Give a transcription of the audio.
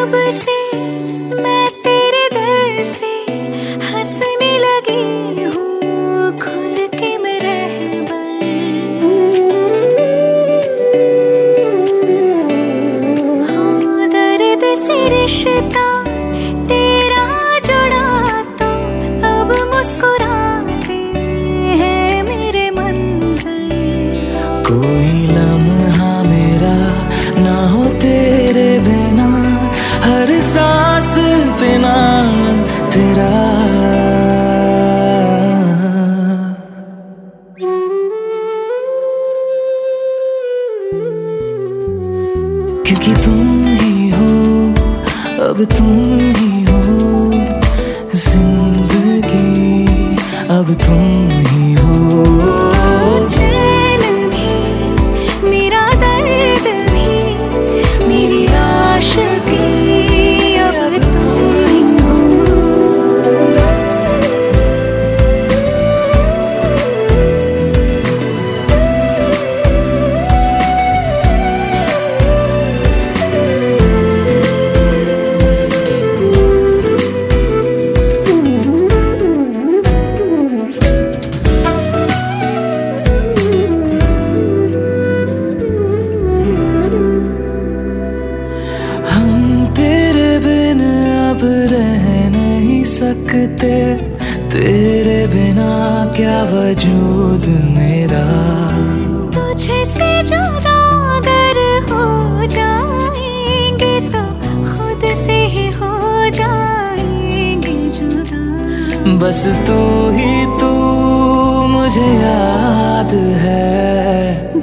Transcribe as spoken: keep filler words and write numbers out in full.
जब से मैं तेरे दर से हंसने लगी हूँ खुल के मैं रहबर। हाँ, दर्द से रिश्ता तेरा जुड़ा तो अब मुस्कुराते हैं मेरे मंज़र। कोई लम्हा मेरा ना हो तेरे बिना, हर सांस पे नाम तेरा। क्योंकि तुम ही हो, अब तुम ही हो जिंदगी, अब तुम ही हो। चैन भी मेरा दर्द भी मेरी आशिकी, अब तुम ही हो। अब रह नहीं सकते, तेरे बिना क्या वजूद मेरा। तुझे से जुदा अगर हो जाएंगे तो खुद से ही हो जाएंगे जुदा। बस तू ही तू मुझे याद है,